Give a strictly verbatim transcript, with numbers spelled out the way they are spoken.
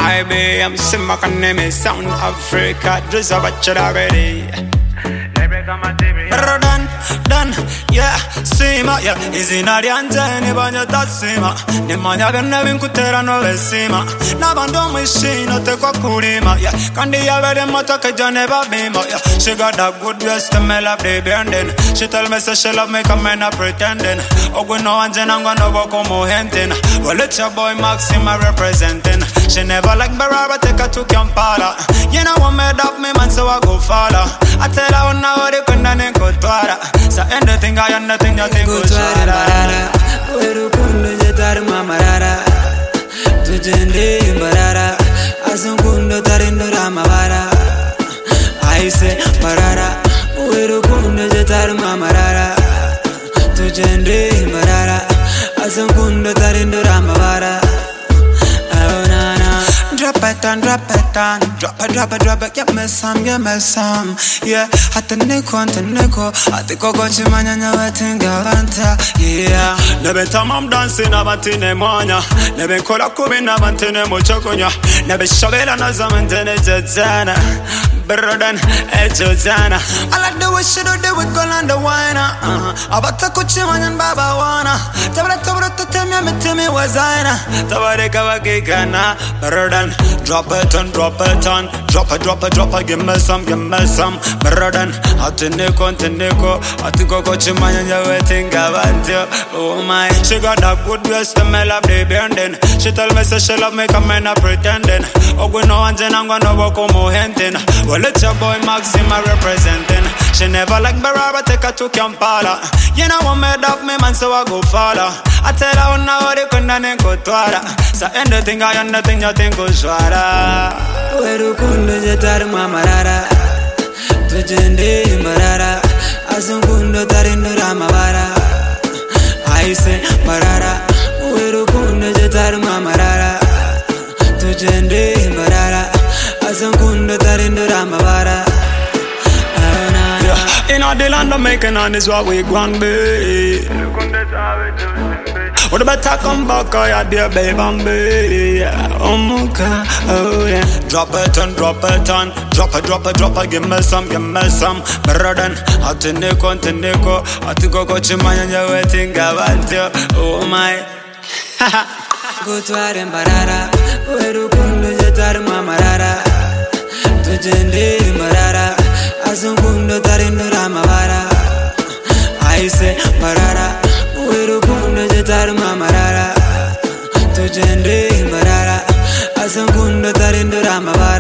I be, I'm Simakaneme, Sound Africa, just a watch it already. Done, done, yeah, sima, yeah, is in Arianta, Nebanya Tassima, Nemanya Venavin Kutera Novesima, Nabandom machine, not a Kokurima, yeah, Candia Vedemotaka Janeva Bima, yeah, she got a good dress to melt up the bending. She tell me so she love me, come and not pretending. Oh, we know and I'm gonna walk on more hinting. Well, it's your boy Maxima representing. She never like Barara, take her to Kampala. You know what made up me, man, so I go follow. I tell her now they couldn't go to so anything I am nothing, nothing go to Barara. We're going to get Mamarara. To Jende Barara. Azungundo Tarindo Ramavara. I say Barara. We're going to get Mamarara. To Jende Barara. Azungundo Tarindo Ramavara. Drop it and drop it and drop it, drop it, drop it. Give me some, give me some. Yeah, at the Nico and the Nico. At the Coco Chimana, never think of Anta. Yeah, never time I'm dancing about in the morning. Never call a Kubin about in the Mochokonia. Never shovel and a zaman in the Zana. Better than a Josana. I like the way she do the wiggle and the wine. About the Kuchiman and Baba Wana. Tabla Tabra to tell me, tell me was I. Tabareka Gana. Better than drop it and drop it and drop it, drop it, drop it. Give me some, give me some. Better than Atineko, Tineko. Atiko Chimana, you're waiting, Gavantia. Oh my, she got a good dress to melt up the bending. She tell me so she love me, come and not pretending. Oh, we know and then I'm gonna walk on more hinting. Well, it's your boy Maxima representing. She never like Barara, take her to Kampala. You know what made up me, man, so I go follow. I tell her now they couldn't go to her. So anything I am nothing, you think goes swara. We're going to get Mamarara. To Jende Barara. Azungundo Tarindo Ramavara. I say Barara. We're going to get Mamarara. To Jende Barara. Azungundo Tarindo Ramavara. In all the land of making on is what we want be. What about come back, I dear baby, oh muka, oh yeah. Drop it and drop it and drop it, drop it, drop it. Give me some, give me some. Better than Atineko, Tineko. Atiko Chimana, you're waiting, Gavantia, oh my. Go to Arembarara. We're going to get Mamarara. To Jende Barara. Azungundo Tarindo Ramavara. I say Barara. We're going to get Mamarara. To Jende Barara. Azungundo Tarindo Ramavara.